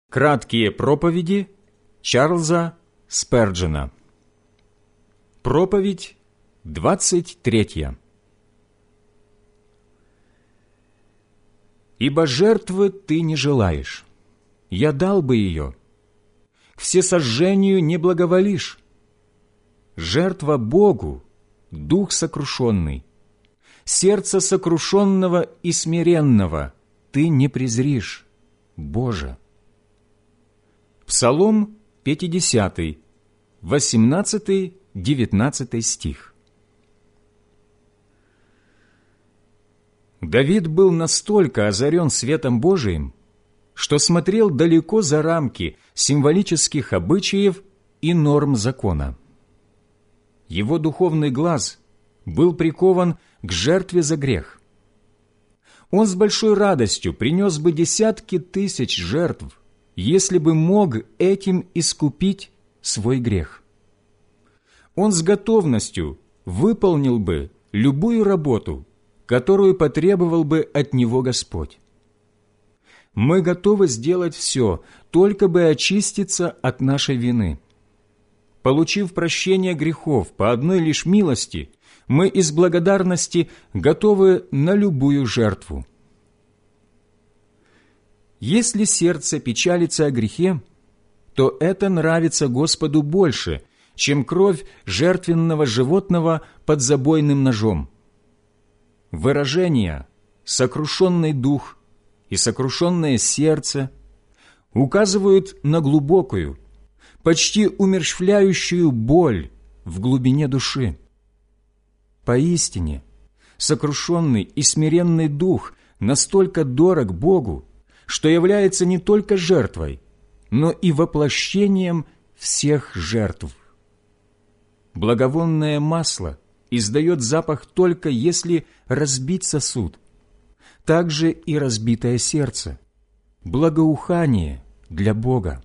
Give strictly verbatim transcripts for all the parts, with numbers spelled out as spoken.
Краткие проповеди Чарльза Сперджена. Проповедь двадцать третья. «Ибо жертвы ты не желаешь, я дал бы ее. К всесожжению не благоволишь. Жертва Богу — дух сокрушенный. Сердце сокрушенного и смиренного ты не презришь, Боже». Псалом пятидесятый, восемнадцатый-девятнадцатый стих. Давид был настолько озарен светом Божиим, что смотрел далеко за рамки символических обычаев и норм закона. Его духовный глаз был прикован к жертве за грех. Он с большой радостью принес бы десятки тысяч жертв, если бы мог этим искупить свой грех. Он с готовностью выполнил бы любую работу, которую потребовал бы от него Господь. Мы готовы сделать все, только бы очиститься от нашей вины. Получив прощение грехов по одной лишь милости, мы из благодарности готовы на любую жертву. Если сердце печалится о грехе, то это нравится Господу больше, чем кровь жертвенного животного под забойным ножом. Выражения «сокрушенный дух» и «сокрушенное сердце» указывают на глубокую, почти умерщвляющую боль в глубине души. Поистине, сокрушенный и смиренный дух настолько дорог Богу, что является не только жертвой, но и воплощением всех жертв. Благовонное масло издает запах только если разбить сосуд, также и разбитое сердце, благоухание для Бога.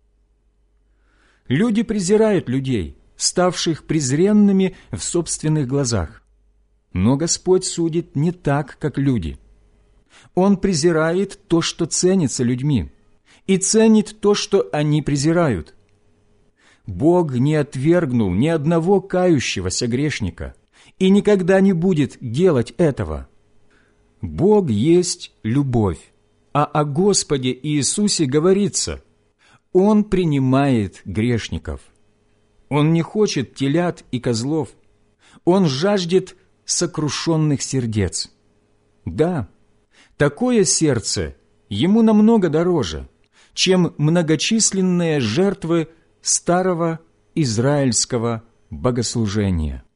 Люди презирают людей, ставших презренными в собственных глазах, но Господь судит не так, как люди. Он презирает то, что ценится людьми, и ценит то, что они презирают. Бог не отвергнул ни одного кающегося грешника и никогда не будет делать этого. Бог есть любовь, а о Господе Иисусе говорится: Он принимает грешников. Он не хочет телят и козлов, Он жаждет сокрушенных сердец. Да, такое сердце Ему намного дороже, чем многочисленные жертвы старого израильского богослужения.